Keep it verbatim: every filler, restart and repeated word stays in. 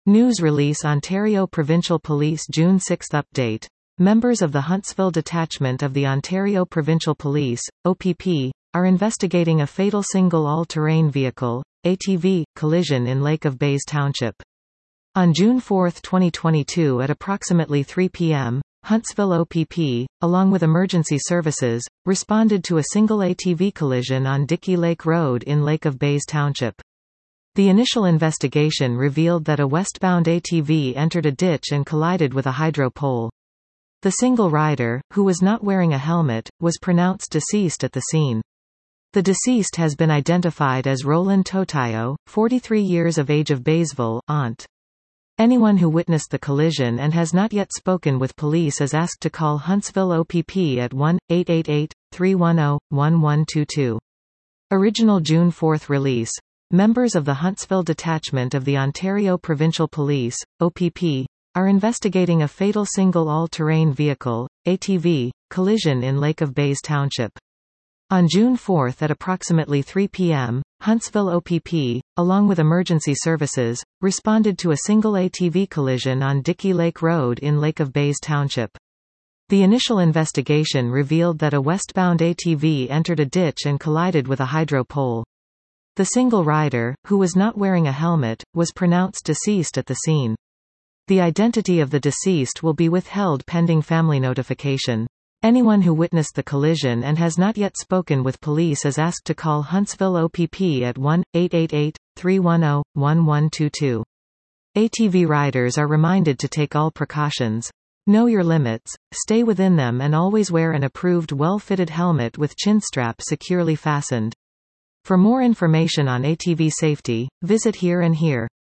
News release Ontario Provincial Police June sixth update. Members of the Huntsville Detachment of the Ontario Provincial Police, O P P, are investigating a fatal single all-terrain vehicle, A T V, collision in Lake of Bays Township. On June fourth twenty twenty-two at approximately three p m, Huntsville O P P, along with emergency services, responded to a single A T V collision on Dickey Lake Road in Lake of Bays Township. The initial investigation revealed that a westbound A T V entered a ditch and collided with a hydro pole. The single rider, who was not wearing a helmet, was pronounced deceased at the scene. The deceased has been identified as Roland Totayo, forty-three years of age of Baysville, aunt. Anyone who witnessed the collision and has not yet spoken with police is asked to call Huntsville O P P at one eight eight eight, three one zero, one one two two. Original June fourth release. Members of the Huntsville Detachment of the Ontario Provincial Police, O P P, are investigating a fatal single all-terrain vehicle, A T V, collision in Lake of Bays Township. On June fourth at approximately three p m, Huntsville O P P, along with emergency services, responded to a single A T V collision on Dickey Lake Road in Lake of Bays Township. The initial investigation revealed that a westbound A T V entered a ditch and collided with a hydro pole. The single rider, who was not wearing a helmet, was pronounced deceased at the scene. The identity of the deceased will be withheld pending family notification. Anyone who witnessed the collision and has not yet spoken with police is asked to call Huntsville O P P at one eight eight eight, three one zero, one one two two. A T V riders are reminded to take all precautions. Know your limits, stay within them and always wear an approved well-fitted helmet with chin strap securely fastened. For more information on A T V safety, visit Here and Here.